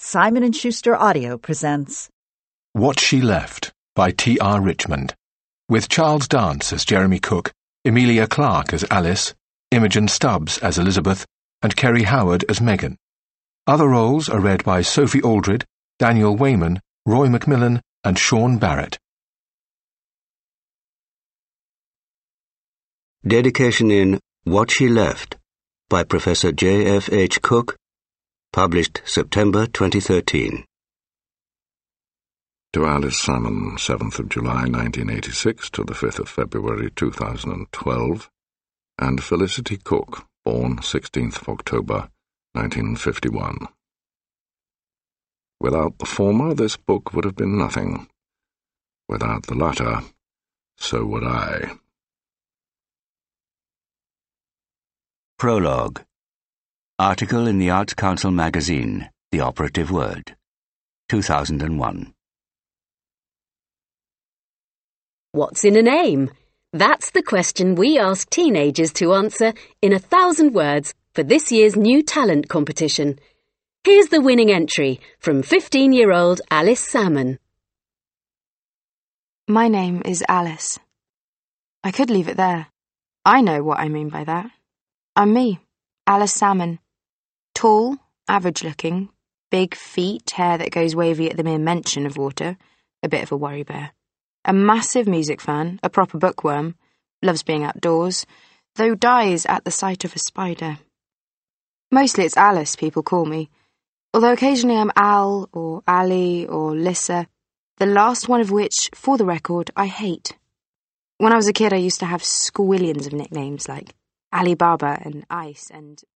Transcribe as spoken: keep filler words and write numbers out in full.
Simon and Schuster Audio presents What She Left by T R Richmond, with Charles Dance as Jeremy Cook, Emilia Clarke as Alice, Imogen Stubbs as Elizabeth, and Kerry Howard as Megan. Other roles are read by Sophie Aldred, Daniel Wayman, Roy Macmillan, and Sean Barrett. Dedication in What She Left by Professor J F H Cook, published September twenty thirteen. To Alice Salmon, seventh of July nineteen eighty-six to the fifth of February two thousand twelve, and Felicity Cook, born sixteenth of October nineteen fifty-one. Without the former, this book would have been nothing. Without the latter, so would I. Prologue. Article in the Arts Council magazine, The Operative Word, two thousand one. What's in a name? That's the question we ask teenagers to answer in a thousand words for this year's new talent competition. Here's the winning entry from fifteen-year-old Alice Salmon. My name is Alice. I could leave it there. I know what I mean by that. I'm me, Alice Salmon. Tall, average-looking, big feet, hair that goes wavy at the mere mention of water, a bit of a worry bear. A massive music fan, a proper bookworm, loves being outdoors, though dies at the sight of a spider. Mostly it's Alice people call me, although occasionally I'm Al or Ali or Lissa, the last one of which, for the record, I hate. When I was a kid I used to have squillions of nicknames like Alibaba and Ice and